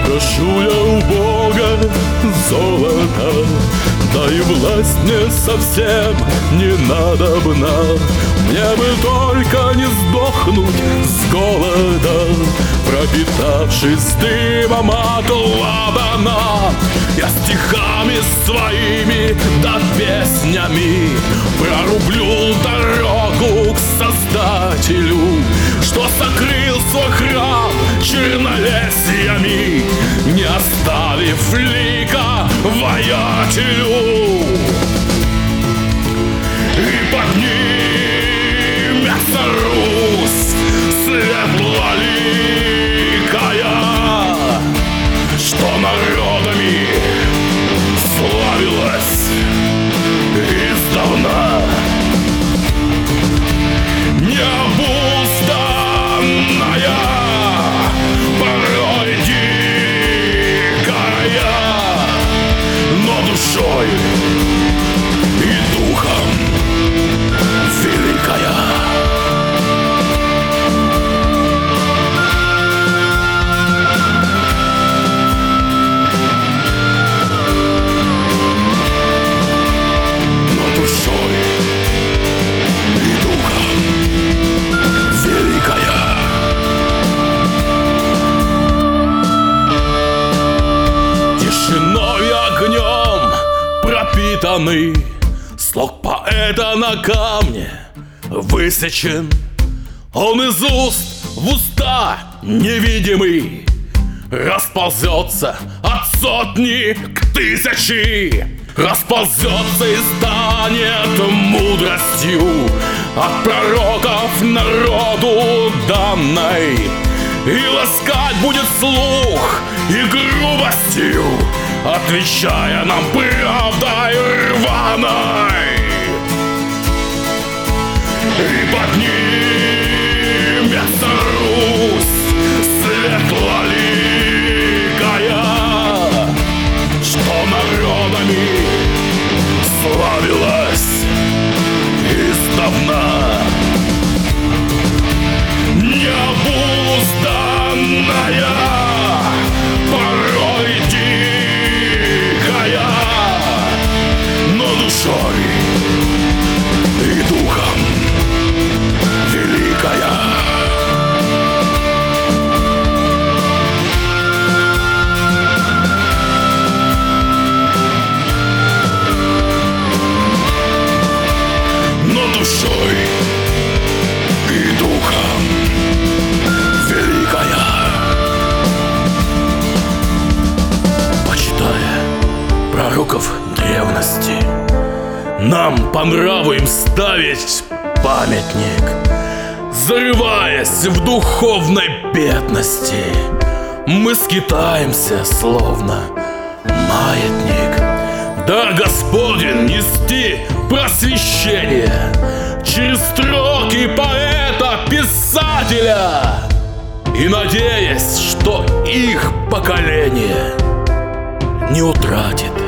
Прошу я у Бога золото, да и власть мне совсем не надобна. Мне бы только не сдохнуть с голода, пропитавшись дымом от ладана. Я стихами своими да песнями прорублю дорогу к Создателю, что сокрыл свой храм чернолесьями, не оставив лика воятелю. И поднимется Русь светлоликая, что народами славилась издавна. Необузданная, порой дикая, но душой и духом великая. Тишиной и огнем пропитанный слог поэта на камне высечен. Он из уст в уста невидимый расползется от сотни к тысячи, расползется и станет мудростью от пророков народу данной, и ласкать будет слух и грубостью, отвечая нам правдой рваной. И поднимется Русь светлоликая, что народами славилась издавна. Необузданная, порой дикая, но душой и духом великая. Но душой и духом великая. Почитая пророков древности, нам по нраву им ставить памятник, зарываясь в духовной бедности, мы скитаемся, словно маятник. Да, Господень, нести просвещение через строки поэта-писателя, и надеясь, что их поколение не утратит